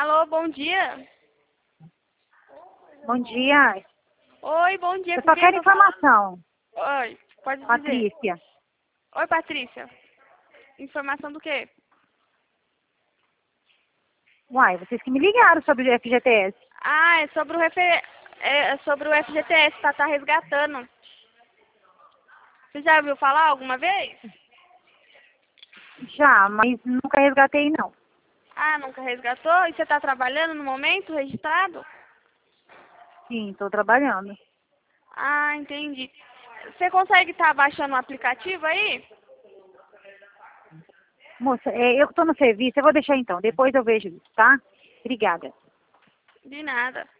Alô, bom dia. Bom dia. Oi, bom dia. Eu Com só quem eu quero tô falando? informação. Oi, pode dizer. Patrícia. Oi, Patrícia. Informação do quê? Uai, vocês que me ligaram sobre o FGTS. Ah, é sobre o FGTS, tá resgatando. Você já ouviu falar alguma vez? Já, mas nunca resgatei, não. Ah, nunca resgatou? E você tá trabalhando no momento, registrado? Sim, estou trabalhando. Ah, entendi. Você consegue estar baixando o aplicativo aí? Moça, eu que estou no serviço, eu vou deixar então. Depois eu vejo isso, tá? Obrigada. De nada.